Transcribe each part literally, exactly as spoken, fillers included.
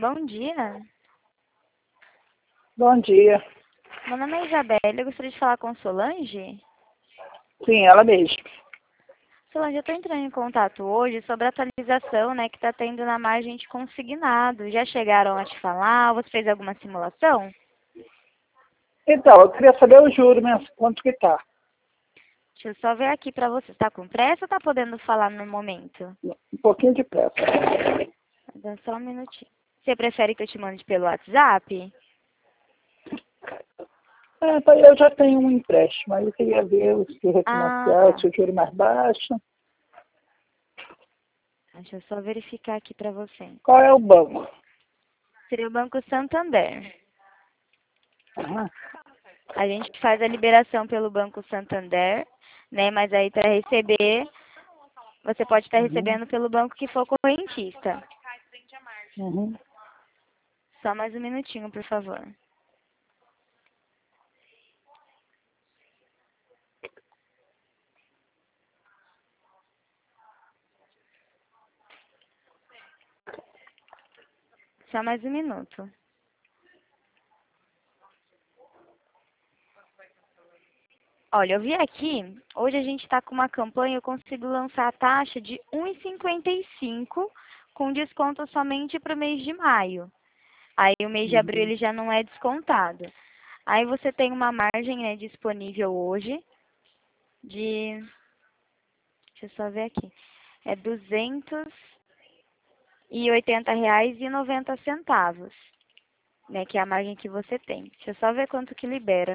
Bom dia. Bom dia. Meu nome é Isabelle, eu gostaria de falar com Solange. Sim, ela mesma. Solange, eu estou entrando em contato hoje sobre a atualização, né, que está tendo na margem de consignado. Já chegaram a te falar? Você fez alguma simulação? Então, eu queria saber o juro, né? Quanto que tá? Deixa eu só ver aqui para você. Está com pressa ou está podendo falar no momento? Um pouquinho de pressa. Dá só um minutinho. Você prefere que eu te mande pelo WhatsApp? É, tá, eu já tenho um empréstimo, aí eu queria ver se Ah, refinanciar, tá. se o juro é mais baixo. Deixa eu só verificar aqui para você. Qual é o banco? Seria o Banco Santander. Aham. A gente faz a liberação pelo Banco Santander, né? Mas aí para receber, você pode estar Uhum. recebendo pelo banco que for correntista. Uhum. Só mais um minutinho, por favor. Só mais um minuto. Olha, eu vi aqui, hoje a gente está com uma campanha, eu consigo lançar a taxa de um e cinquenta e cinco com desconto somente para o mês de maio. Aí o mês de abril Uhum. ele já não é descontado. Aí você tem uma margem, né, disponível hoje de, deixa eu só ver aqui, é duzentos e oitenta reais e noventa centavos, né, que é a margem que você tem. Deixa eu só ver quanto que libera.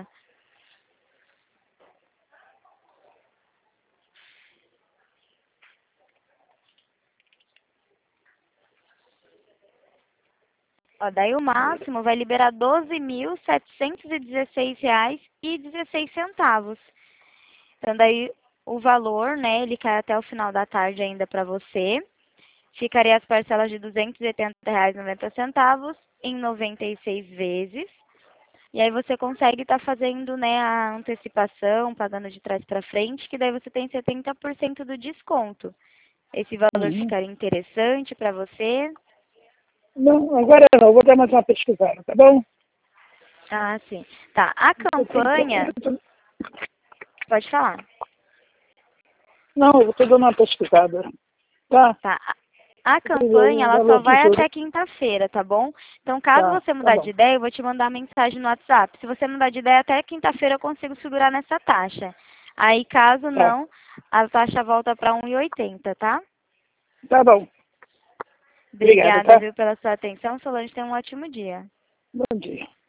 Ó, daí o máximo vai liberar doze mil setecentos e dezesseis reais e dezesseis centavos. Então daí o valor, né, ele cai até o final da tarde ainda para você. Ficaria as parcelas de duzentos e oitenta reais e noventa centavos em noventa e seis vezes. E aí você consegue estar fazendo, né, a antecipação, pagando de trás para frente, que daí você tem setenta por cento do desconto. Esse valor Uhum. ficaria interessante para você? Não, agora não, vou dar mais uma pesquisada, tá bom? Ah, sim. Tá. A Eu tenho- campanha, pode falar. Não, eu estou dando uma pesquisada. Tá? Tá. A Eu queria ver campanha, o ela só valor do vai juro. até quinta-feira, tá bom? Então, caso Tá, você tá mudar de bom. ideia, eu vou te mandar mensagem no WhatsApp. Se você mudar de ideia, até quinta-feira eu consigo segurar nessa taxa. Aí, caso Tá, não, a taxa volta para um e oitenta, tá? tá bom. Obrigada, Obrigada, tá? viu, pela sua atenção. Solange, tenha um ótimo dia. Bom dia.